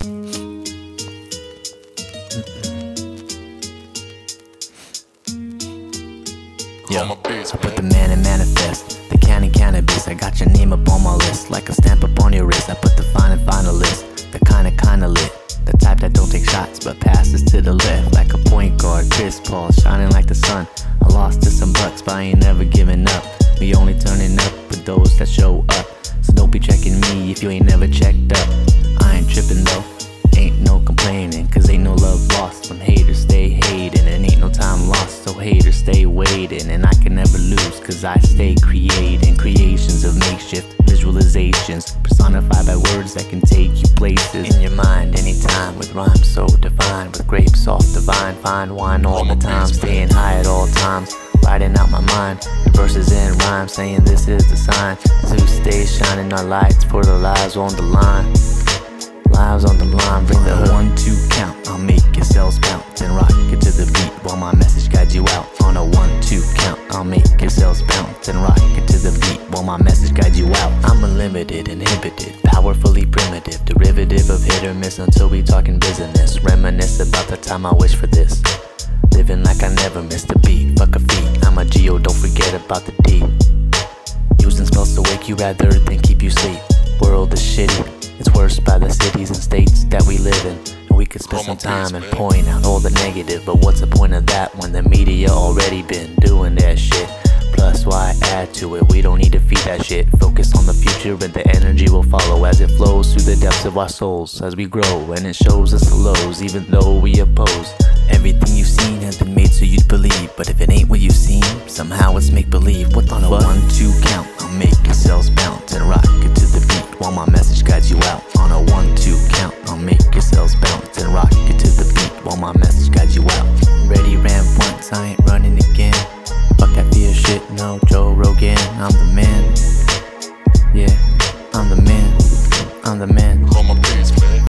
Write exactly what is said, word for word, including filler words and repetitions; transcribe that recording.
Yo, I put the man in manifest, the canning cannabis. I got your name up on my list, like a stamp up on your wrist. I put the fine and finalist, the kinda kinda lit, the type that don't take shots but passes to the left, like a point guard, Chris Paul, shining like the sun. I lost to some bucks, but I ain't never giving up. We only turning up with those that show up, so don't be checking me if you ain't never checked up. I ain't tripping though, ain't no complaining, cause ain't no love lost when haters stay hating, and ain't no time lost, so haters stay waiting. And I can never lose, cause I stay creating creations of makeshift visualizations, personified by words that can take you places in your mind anytime, with rhymes so defined, with grapes off the vine, fine wine all the time, staying high at all times, writing out my mind, the verses and rhymes, saying this is the sign to stay shining our lights for the lives on the line. Lives on the line, bring the one two count. I'll make your cells bounce and rock it to the beat while my message guides you out. On a one two count, I'll make your cells bounce and rock it to the beat while my message guides you out. I'm unlimited, inhibited, powerfully primitive, derivative of hit or miss until we talking business. Reminisce about the time I wish for this, living like I never missed a beat. Fuck a feat, I'm a Geo, don't forget about the D. Using spells to wake you rather than keep you asleep. World is shitty, it's worse by the cities and states that we live in. And we could spend some time and point out all the negative, but what's the point of that when the media already been doing that shit? Plus why add to it, we don't need to feed that shit. Focus on the future and the energy will follow as it flows through the depths of our souls as we grow. And it shows us the lows even though we oppose. Everything you've seen has been made so you'd believe, but if it ain't what you've seen, somehow it's make-believe. What the fuck? On a one two count, I'll make your cells bounce and rock it to the beat while my message guides you out. On a one two count, I'll make your cells bounce and rock it to the beat while my message guides you out. Ready, ran once, I ain't running again. Fuck that fear shit, no Joe Rogan. I'm the man, yeah, I'm the man, I'm the man.